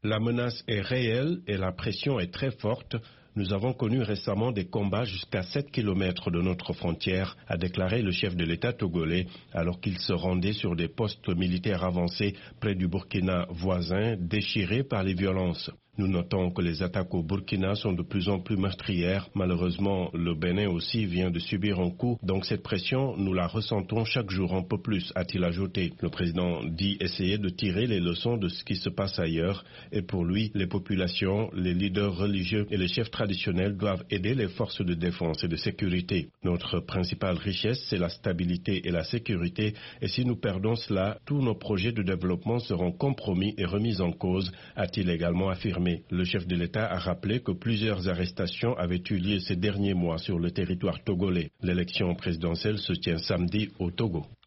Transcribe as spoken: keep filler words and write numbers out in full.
La menace est réelle et la pression est très forte. Nous avons connu récemment des combats jusqu'à sept kilomètres de notre frontière, a déclaré le chef de l'État togolais, alors qu'il se rendait sur des postes militaires avancés près du Burkina voisin, déchirés par les violences. Nous notons que les attaques au Burkina sont de plus en plus meurtrières. Malheureusement, le Bénin aussi vient de subir un coup, donc cette pression, nous la ressentons chaque jour un peu plus, a-t-il ajouté. Le président dit essayer de tirer les leçons de ce qui se passe ailleurs, et pour lui, les populations, les leaders religieux et les chefs traditionnels doivent aider les forces de défense et de sécurité. Notre principale richesse, c'est la stabilité et la sécurité, et si nous perdons cela, tous nos projets de développement seront compromis et remis en cause, a-t-il également affirmé. Le chef de l'État a rappelé que plusieurs arrestations avaient eu lieu ces derniers mois sur le territoire togolais. L'élection présidentielle se tient samedi au Togo.